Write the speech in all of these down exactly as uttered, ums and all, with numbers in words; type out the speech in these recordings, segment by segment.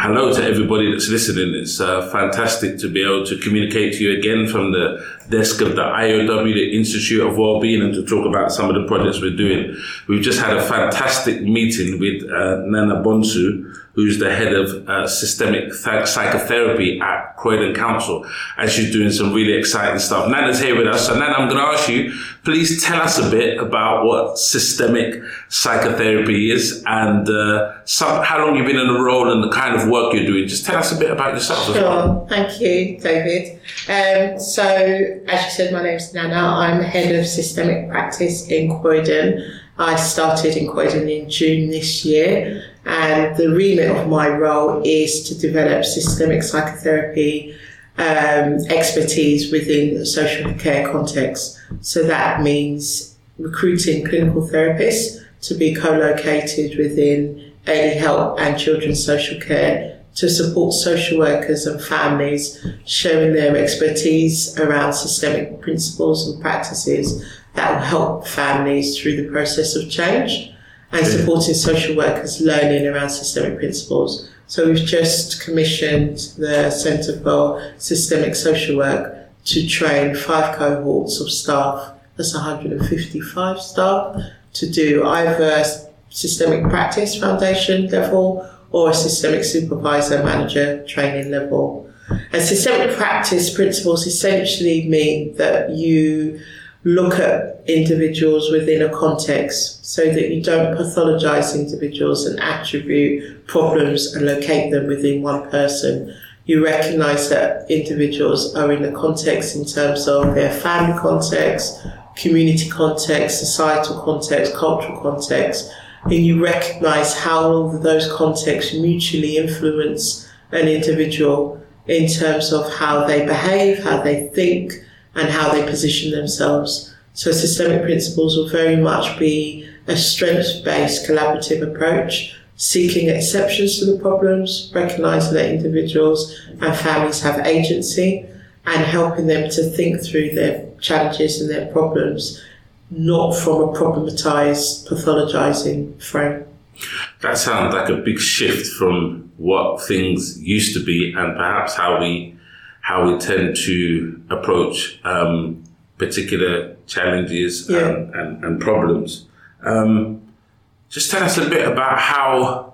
hello to everybody that's listening. It's uh, fantastic to be able to communicate to you again from the desk of the I O W, the Institute of Wellbeing, and to talk about some of the projects we're doing. We've just had a fantastic meeting with uh, Nana Bonsu, who's the head of uh, systemic th- psychotherapy at Croydon Council, and she's doing some really exciting stuff. Nana's here with us, so Nana, I'm going to ask you, please tell us a bit about what systemic psychotherapy is and uh, some, how long you've been in the role and the kind of work you're doing. Just tell us a bit about yourself sure. as well. Thank you, David. Um, so, as you said, my name's Nana. I'm the head of systemic practice in Croydon. I started in Croydon in June this year, and the remit of my role is to develop systemic psychotherapy um, expertise within the social care context. So that means recruiting clinical therapists to be co-located within early help and children's social care to support social workers and families sharing their expertise around systemic principles and practices that will help families through the process of change, and supporting social workers learning around systemic principles. So we've just commissioned the Centre for Systemic Social Work to train five cohorts of staff, that's one hundred fifty-five staff, to do either systemic practice foundation level or a systemic supervisor manager training level. And systemic practice principles essentially mean that you look at individuals within a context so that you don't pathologize individuals and attribute problems and locate them within one person. You recognize that individuals are in a context in terms of their family context, community context, societal context, cultural context, and you recognize how all of those contexts mutually influence an individual in terms of how they behave, how they think, and how they position themselves. So systemic principles will very much be a strengths-based collaborative approach, seeking exceptions to the problems, recognising that individuals and families have agency, and helping them to think through their challenges and their problems, not from a problematized, pathologizing frame. That sounds like a big shift from what things used to be and perhaps how we how we tend to approach um, particular challenges yeah. and, and, and problems. Um, just tell us a bit about how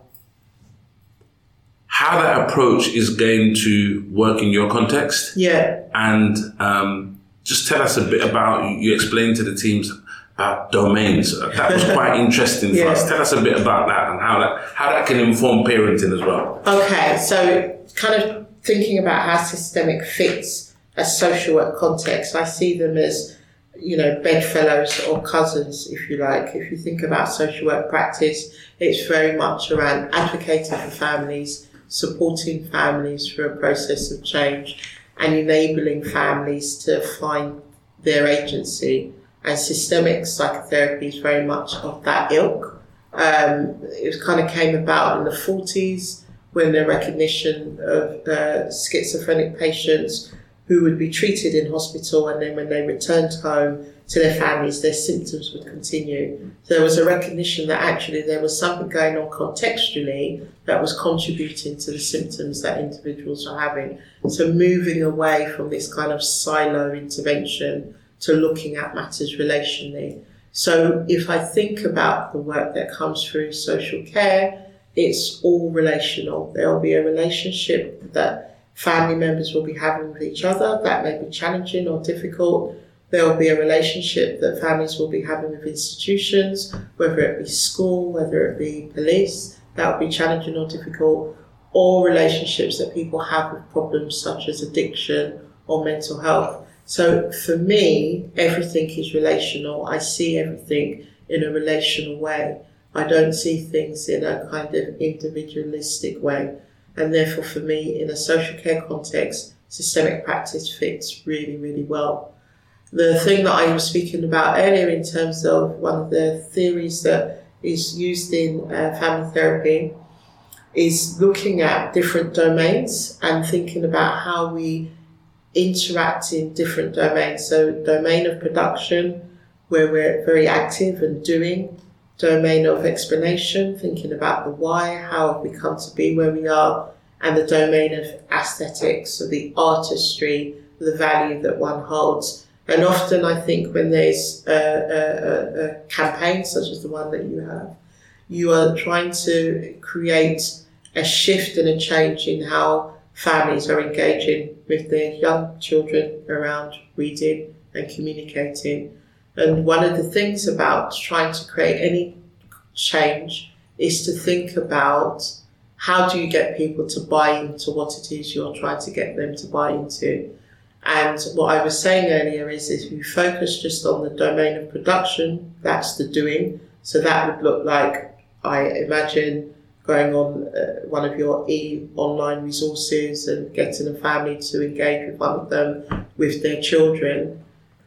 how that approach is going to work in your context. Yeah. And um, just tell us a bit about, you explained to the teams about domains. That was quite interesting for yeah. us. Tell us a bit about that and how that how that can inform parenting as well. Okay, so kind of thinking about how systemic fits a social work context, I see them as, you know, bedfellows or cousins, if you like. If you think about social work practice, it's very much around advocating for families, supporting families through a process of change, and enabling families to find their agency. And systemic psychotherapy is very much of that ilk. Um, it kind of came about in the forties when the recognition of uh, schizophrenic patients who would be treated in hospital, and then when they returned home to their families, their symptoms would continue. So there was a recognition that actually there was something going on contextually that was contributing to the symptoms that individuals were having. So moving away from this kind of silo intervention to looking at matters relationally. So if I think about the work that comes through social care, it's all relational. There will be a relationship that family members will be having with each other that may be challenging or difficult. There will be a relationship that families will be having with institutions, whether it be school, whether it be police, that will be challenging or difficult, or relationships that people have with problems such as addiction or mental health. So for me, everything is relational. I see everything in a relational way. I don't see things in a kind of individualistic way. And therefore for me, in a social care context, systemic practice fits really, really well. The thing that I was speaking about earlier in terms of one of the theories that is used in uh, family therapy is looking at different domains and thinking about how we interact in different domains. So domain of production, where we're very active and doing, domain of explanation, thinking about the why, how have we come to be where we are, and the domain of aesthetics, or the artistry, the value that one holds. And often I think when there's a, a, a campaign such as the one that you have, you are trying to create a shift and a change in how families are engaging with their young children around reading and communicating. And one of the things about trying to create any change is to think about how do you get people to buy into what it is you're trying to get them to buy into. And what I was saying earlier is if you focus just on the domain of production, that's the doing. So that would look like, I imagine, going on uh, one of your e-online resources and getting a family to engage with one of them with their children.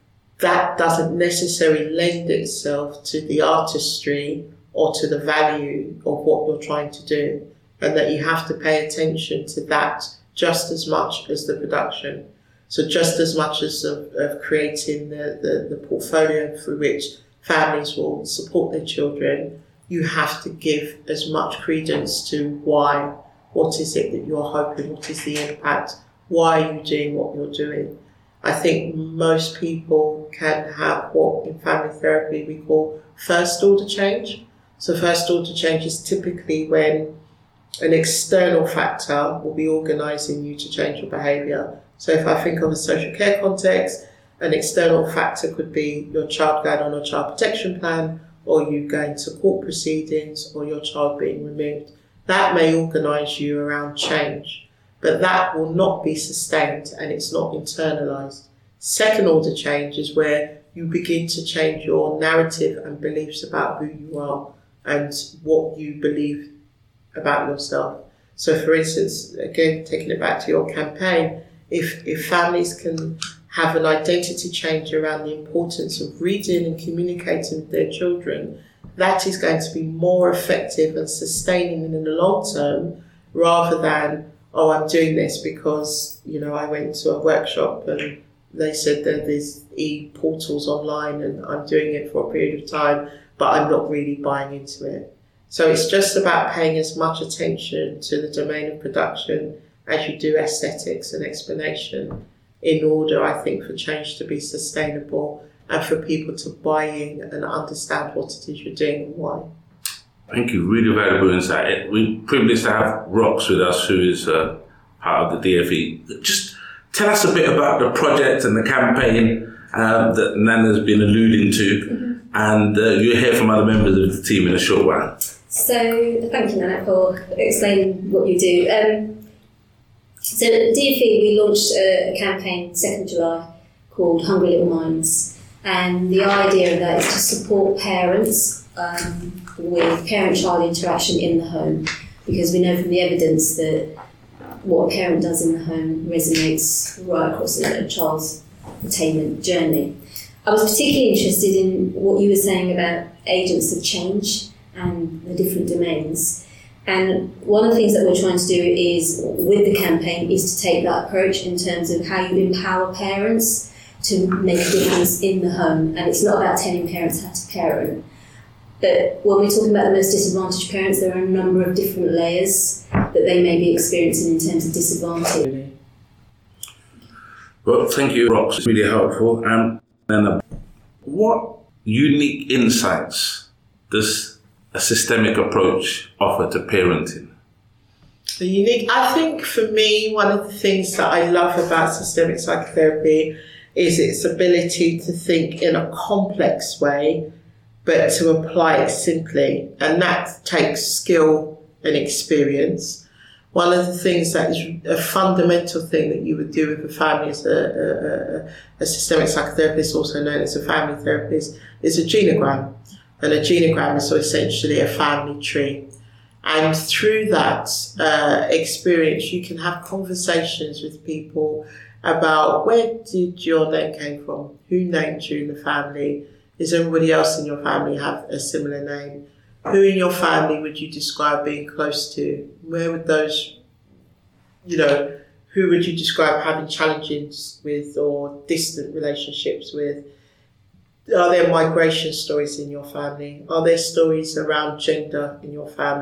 That doesn't necessarily lend itself to the artistry or to the value of what you're trying to do, and that you have to pay attention to that just as much as the production. So just as much as of, of creating the, the, the portfolio through which families will support their children, you have to give as much credence to why, what is it that you're hoping, what is the impact, why are you doing what you're doing. I think most people can have what in family therapy we call first order change. So first order change is typically when an external factor will be organising you to change your behaviour. So if I think of a social care context, an external factor could be your child going on a child protection plan, or you going to court proceedings, or your child being removed. That may organise you around change, but that will not be sustained and it's not internalised. Second order change is where you begin to change your narrative and beliefs about who you are and what you believe about yourself. So for instance, again, taking it back to your campaign, if, if families can have an identity change around the importance of reading and communicating with their children, that is going to be more effective and sustaining in the long term, rather than, oh, I'm doing this because, you know, I went to a workshop and they said that there's e-portals online and I'm doing it for a period of time, but I'm not really buying into it. So it's just about paying as much attention to the domain of production as you do aesthetics and explanation, in order, I think, for change to be sustainable and for people to buy in and understand what it is you're doing and why. Thank you. Really valuable insight. We're privileged to have Rox with us, who is uh, part of the D F E. Just tell us a bit about the project and the campaign um, that Nana's been alluding to, mm-hmm. and uh, you'll hear from other members of the team in a short while. So, thank you, Nana, for explaining what you do. Um, So at D F E we launched a campaign second of July called Hungry Little Minds, and the idea of that is to support parents um, with parent-child interaction in the home, because we know from the evidence that what a parent does in the home resonates right across a child's attainment journey. I was particularly interested in what you were saying about agents of change and the different domains. And one of the things that we're trying to do is, with the campaign, is to take that approach in terms of how you empower parents to make a difference in the home. And it's not about telling parents how to parent. But when we're talking about the most disadvantaged parents, there are a number of different layers that they may be experiencing in terms of disadvantage. Well, thank you, Rox. It's really helpful. Um, and uh, what unique insights does a systemic approach offer to parenting? The unique, I think for me, one of the things that I love about systemic psychotherapy is its ability to think in a complex way, but to apply it simply. And that takes skill and experience. One of the things that is a fundamental thing that you would do with a family as a, a, a systemic psychotherapist, also known as a family therapist, is a genogram. And a genogram is essentially a family tree. And through that uh, experience, you can have conversations with people about where did your name came from? Who named you in the family? Does everybody else in your family have a similar name? Who in your family would you describe being close to? Where would those, you know, who would you describe having challenges with or distant relationships with? Are there migration stories in your family? Are there stories around gender in your family?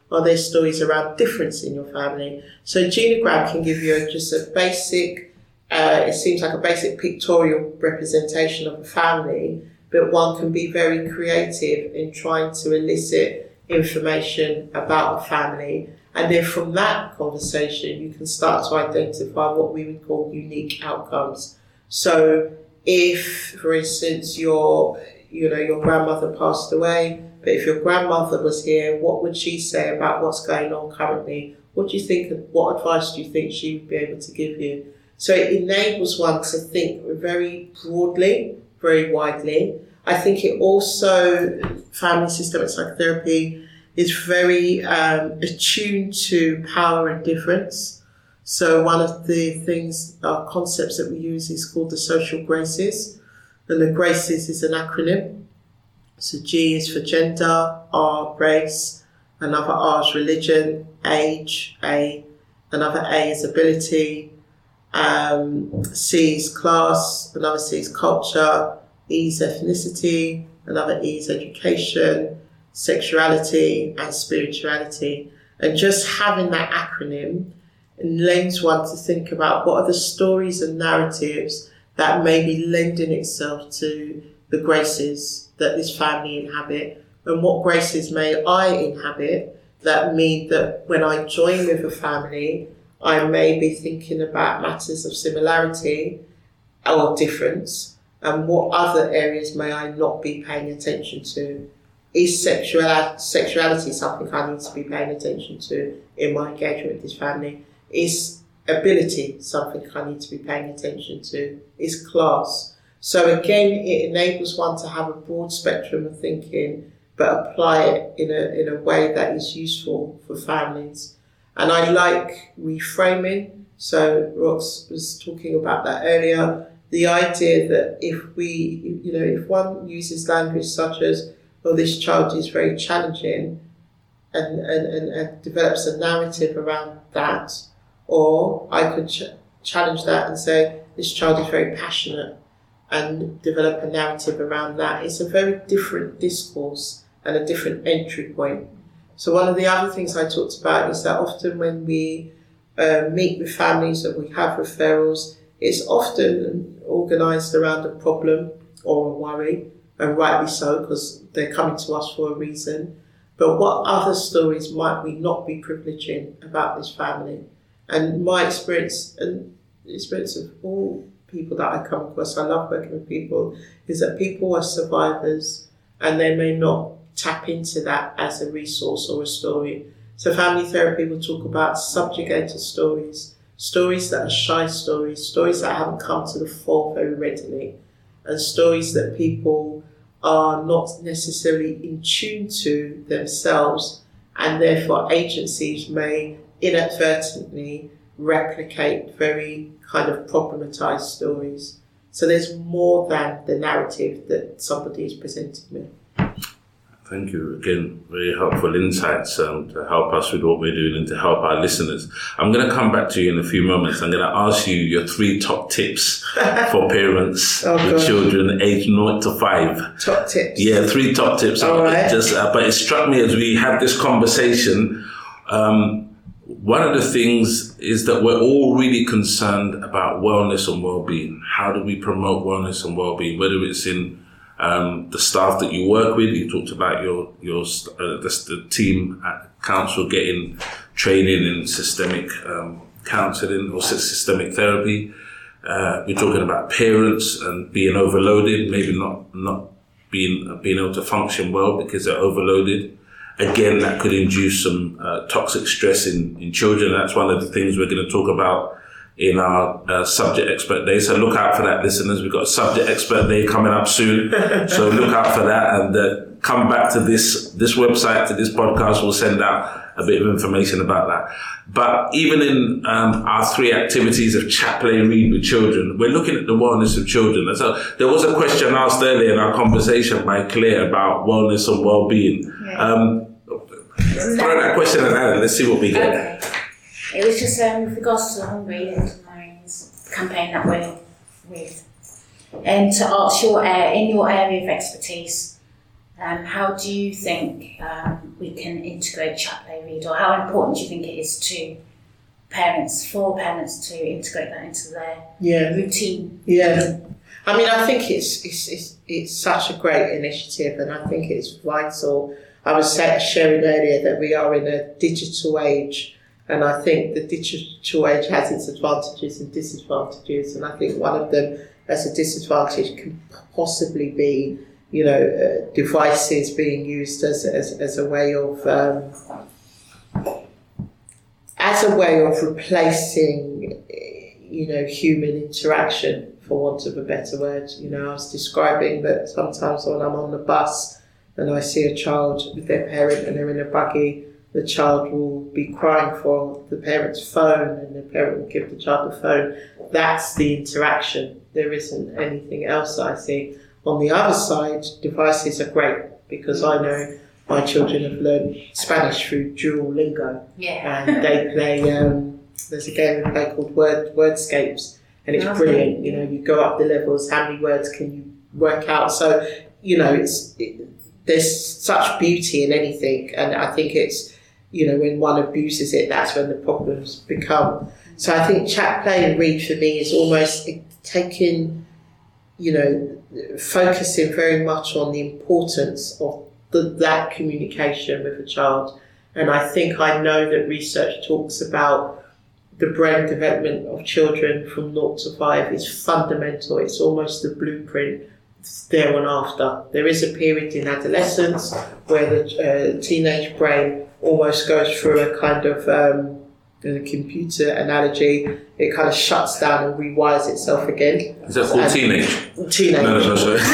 Are there stories around difference in your family? So genogram can give you a, just a basic, uh, it seems like a basic pictorial representation of a family, but one can be very creative in trying to elicit information about a family. And then from that conversation, you can start to identify what we would call unique outcomes. So if, for instance, your, you know, your grandmother passed away, but if your grandmother was here, what would she say about what's going on currently? What do you think, what advice do you think she would be able to give you? So it enables one to think very broadly, very widely. I think it also, family systemic psychotherapy is very um, attuned to power and difference. So one of the things, uh, concepts that we use is called the social graces. And the graces is an acronym. So G is for gender, R, race, another R is religion, age, A, another A is ability, um, C is class, another C is culture, E is ethnicity, another E is education, sexuality and spirituality. And just having that acronym lends one to think about what are the stories and narratives that may be lending itself to the graces that this family inhabit, and what graces may I inhabit that mean that when I join with a family, I may be thinking about matters of similarity or difference, and what other areas may I not be paying attention to. Is sexual, sexuality something I need to be paying attention to in my engagement with this family? Is ability something I need to be paying attention to? Is class? So again, it enables one to have a broad spectrum of thinking, but apply it in a in a way that is useful for families. And I like reframing. So Rox was talking about that earlier. The idea that if we, you know, if one uses language such as, well, this child is very challenging, and, and, and, and develops a narrative around that, or I could ch- challenge that and say, this child is very passionate, and develop a narrative around that. It's a very different discourse and a different entry point. So one of the other things I talked about is that often when we uh, meet with families that we have referrals, it's often organised around a problem or a worry, and rightly so, because they're coming to us for a reason. But what other stories might we not be privileging about this family? And my experience, and the experience of all people that I come across, I love working with people, is that people are survivors and they may not tap into that as a resource or a story. So family therapy will talk about subjugated stories, stories that are shy stories, stories that haven't come to the fore very readily, and stories that people are not necessarily in tune to themselves, and therefore agencies may inadvertently replicate very kind of problematized stories. So there's more than the narrative that somebody is presenting me. Thank you. Again, very helpful insights um, to help us with what we're doing and to help our listeners. I'm going to come back to you in a few moments. I'm going to ask you your three top tips for parents oh, with God. children aged zero to five. Top tips? Yeah, three top tips. All right. Just, uh, but it struck me as we had this conversation, um, one of the things is that we're all really concerned about wellness and well-being. How do we promote wellness and well-being, whether it's in Um, the staff that you work with? You talked about your your uh, the, the team at council getting training in systemic um, counselling or systemic therapy. Uh, we're talking about parents and being overloaded, maybe not not being uh, being able to function well because they're overloaded. Again, that could induce some uh, toxic stress in, in children. That's one of the things we're going to talk about in our uh, subject expert day. So look out for that, listeners. We've got a subject expert day coming up soon. So look out for that, and uh, come back to this this website, to this podcast. We'll send out a bit of information about that. But even in um, our three activities of chat, play, read with children, we're looking at the wellness of children. And so there was a question asked earlier in our conversation by Claire about wellness and well-being. Yeah. Um, throw that question at Anna. Let's see what we get. Okay. It was just um, with regards to the Hungry Little Minds campaign that we're with, and to ask your uh, in your area of expertise, Um, how do you think um, we can integrate chat, play, read, or how important do you think it is to parents, for parents to integrate that into their yeah. routine? Yeah. I mean, I think it's, it's it's it's such a great initiative, and I think it's vital. I was sharing earlier that we are in a digital age, and I think the digital age has its advantages and disadvantages, and I think one of them as a disadvantage can possibly be, you know, uh, devices being used as as, as a way of um, as a way of replacing, you know, human interaction, for want of a better word. You know, I was describing that sometimes when I'm on the bus and I see a child with their parent and they're in a buggy, the child will be crying for the parent's phone and the parent will give the child the phone. That's the interaction. There isn't anything else that I see. On the other side, devices are great because I know my children have learned Spanish through Duolingo. Yeah. And they play, um, there's a game we play called Word Wordscapes. And it's brilliant, you know, you go up the levels, how many words can you work out? So, you know, it's it, there's such beauty in anything. And I think it's, you know, when one abuses it, that's when the problems become. So I think chat, play and read for me is almost taking, you know, focusing very much on the importance of the, that communication with a child. And I think I know that research talks about the brain development of children from naught to five is fundamental. It's almost the blueprint there and after. There is a period in adolescence where the uh, teenage brain almost goes through a kind of, um, in a computer analogy, it kind of shuts down and rewires itself again. Is that called and teenage? Teenage. No, no, no, sorry.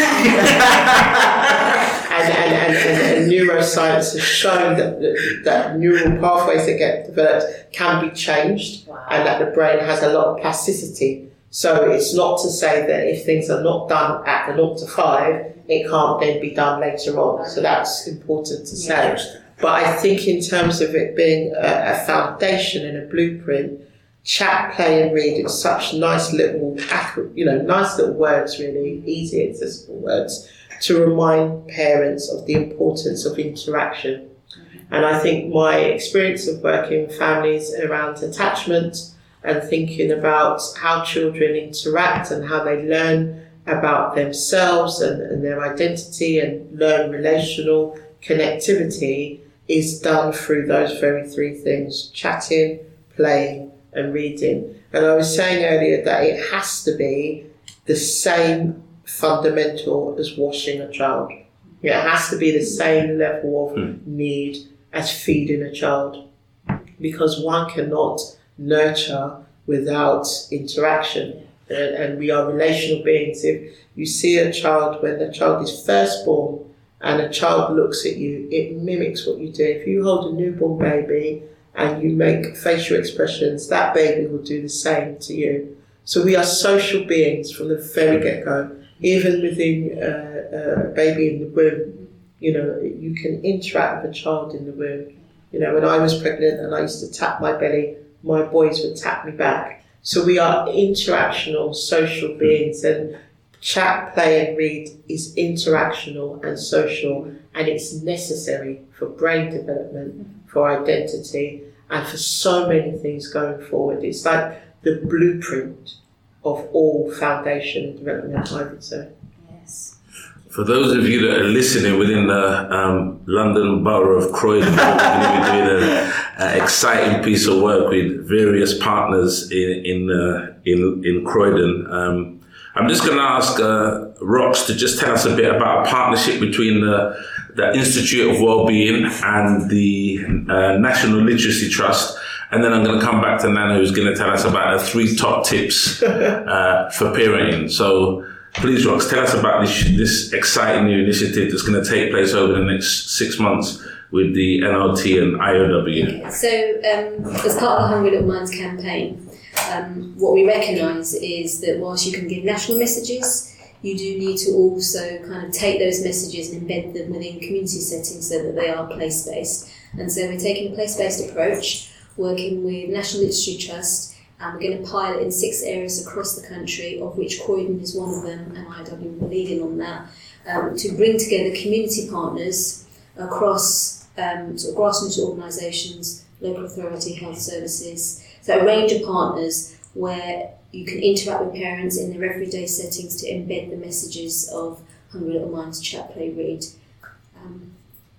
And, and, and, and, and neuroscience has shown that, that, that neural pathways that get developed can be changed. Wow. And that the brain has a lot of plasticity. So it's not to say that if things are not done at the naught to five, it can't then be done later on. So that's important to say. Yeah. But I think in terms of it being a, a foundation and a blueprint, chat, play and read, it's such nice little, you know, nice little words really, easy accessible words, to remind parents of the importance of interaction. And I think my experience of working with families around attachment and thinking about how children interact and how they learn about themselves and, and their identity and learn relational connectivity is done through those very three things: chatting, playing and reading. And I was saying earlier that it has to be the same fundamental as washing a child. It has to be the same level of mm. need as feeding a child, because one cannot nurture without interaction, and, and we are relational beings. If you see a child when the child is first born and a child looks at you, it mimics what you do. If you hold a newborn baby and you make facial expressions, that baby will do the same to you. So we are social beings from the very get-go. Even within uh, a baby in the womb, you know, you can interact with a child in the womb. You know, when I was pregnant and I used to tap my belly, my boys would tap me back. So we are interactional, social beings, and chat, play and read is interactional and social, and it's necessary for brain development, for identity, and for so many things going forward. It's like the blueprint of all foundation and development, I would say. Yes. For those of you that are listening within the um, London Borough of Croydon, we're going to be doing an exciting piece of work with various partners in in uh, in, in Croydon. Um, I'm just going to ask uh, Rox to just tell us a bit about a partnership between the, the Institute of Wellbeing and the uh, National Literacy Trust. And then I'm going to come back to Nana, who's going to tell us about the three top tips uh, for parenting. So please, Rox, tell us about this, this exciting new initiative that's going to take place over the next six months with the N L T and I O W. Okay. So um, as part of the Hungry Little Minds campaign, um, what we recognise is that whilst you can give national messages, you do need to also kind of take those messages and embed them within community settings so that they are place-based. And so we're taking a place-based approach, working with National Literacy Trust, and we're going to pilot in six areas across the country, of which Croydon is one of them, and I O W will be leading on that. um, to bring together community partners across um, sort of grassroots organisations, local authority, health services, so a range of partners where you can interact with parents in their everyday settings to embed the messages of Hungry Little Minds, Chat, Play, Read. Um,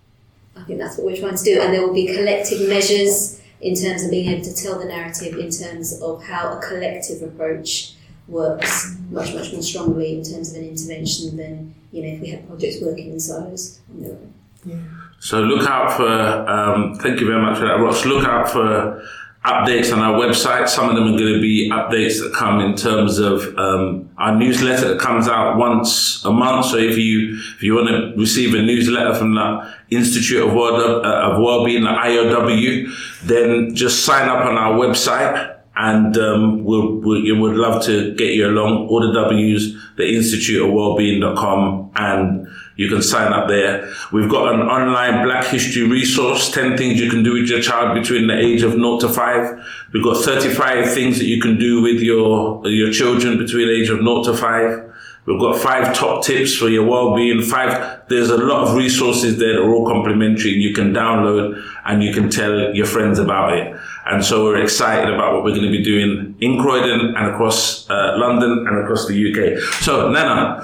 I think that's what we're trying to do, and there will be collective measures in terms of being able to tell the narrative in terms of how a collective approach works much, much more strongly in terms of an intervention than, you know, if we had projects working in silos on their own. Yeah. So look out for, um, thank you very much for that, Ross. Look out for updates on our website. Some of them are going to be updates that come in terms of um, our newsletter that comes out once a month. So if you if you want to receive a newsletter from the Institute of World uh, of Wellbeing, the I O W, then just sign up on our website, and um, we'll, we'll we would love to get you along. All the W's, the institute of wellbeing dot com, and you can sign up there. We've got an online Black History resource, ten things you can do with your child between the age of zero to five. We've got thirty-five things that you can do with your your children between the age of zero to five. We've got five top tips for your well-being. Five, there's a lot of resources there that are all complimentary, and you can download and you can tell your friends about it. And so we're excited about what we're going to be doing in Croydon and across uh, London and across the U K. So, Nana.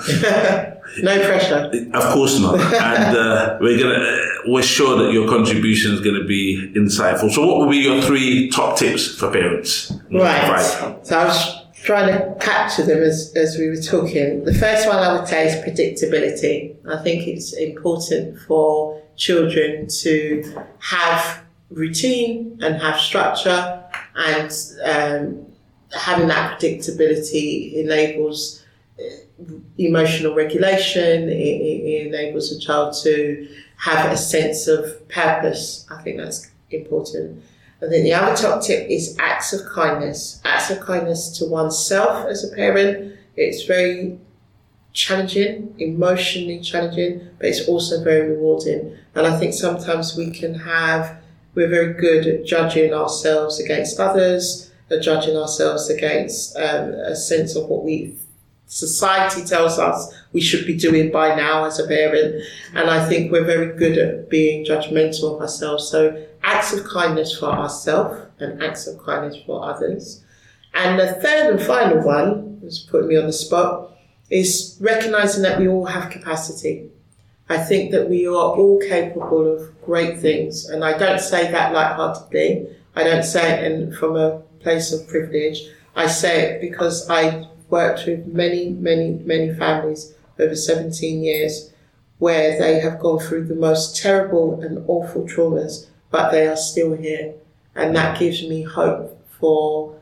No pressure. Of course not. And uh, we're gonna, uh, we're sure that your contribution is going to be insightful. So what will be your three top tips for parents? Right. Right. So I was trying to capture them as, as we were talking. The first one I would say is predictability. I think it's important for children to have routine and have structure, and um, having that predictability enables emotional regulation. It, it enables a child to have a sense of purpose. I think that's important. I think the other top tip is acts of kindness. Acts of kindness to oneself as a parent. It's very challenging, emotionally challenging, but it's also very rewarding. And I think sometimes we can have, we're very good at judging ourselves against others, at judging ourselves against um, a sense of what we society tells us we should be doing by now as a parent. And I think we're very good at being judgmental of ourselves. So acts of kindness for ourselves and acts of kindness for others. And the third and final one, was putting me on the spot, is recognizing that we all have capacity. I think that we are all capable of great things. And I don't say that lightheartedly. I don't say it in, from a place of privilege. I say it because I worked with many, many, many families over seventeen years where they have gone through the most terrible and awful traumas, but they are still here. And that gives me hope for,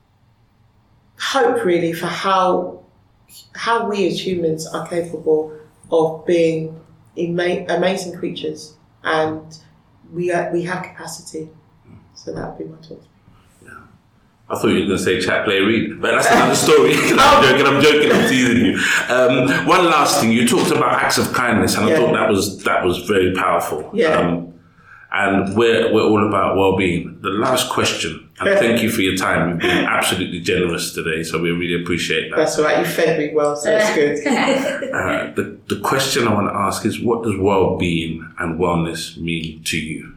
hope really for how, how we as humans are capable of being ama- amazing creatures, and we are, we have capacity. So that would be my thought. I thought you were going to say Chat, Play, Read, but that's another story. I'm joking, I'm joking, I'm teasing you. Um, one last thing, you talked about acts of kindness, and I yeah. thought that was that was very powerful. Yeah. Um, and we're we're all about well-being. The last question, and thank you for your time. You've been absolutely generous today, so we really appreciate that. That's all right, you fed me well, so it's good. uh, the, the question I want to ask is, what does well-being and wellness mean to you?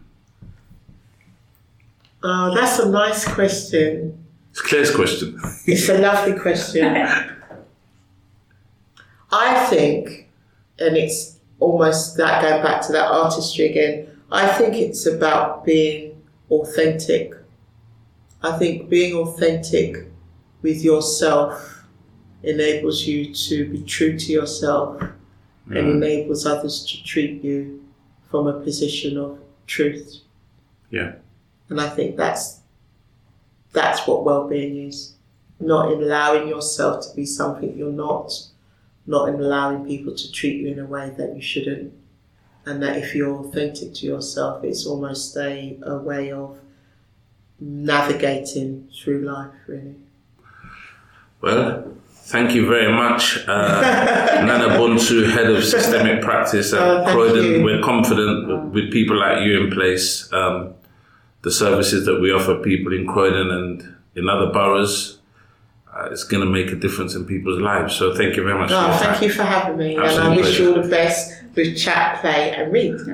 Oh, that's a nice question. It's Claire's question. It's a lovely question. I think, and it's almost that going back to that artistry again, I think it's about being authentic. I think being authentic with yourself enables you to be true to yourself mm. and enables others to treat you from a position of truth. Yeah. And I think that's that's what well-being is. Not in allowing yourself to be something you're not, not in allowing people to treat you in a way that you shouldn't. And that if you're authentic to yourself, it's almost a, a way of navigating through life, really. Well, thank you very much, uh, Nana Bonsu, Head of Systemic Practice at oh, Croydon. You. We're confident with, with people like you in place. Um, The services that we offer people in Croydon and in other boroughs, uh, it's going to make a difference in people's lives. So thank you very much. No, for your thank time. you for having me, Absolute and I wish pleasure. you all the best with Chat, Play, and Read.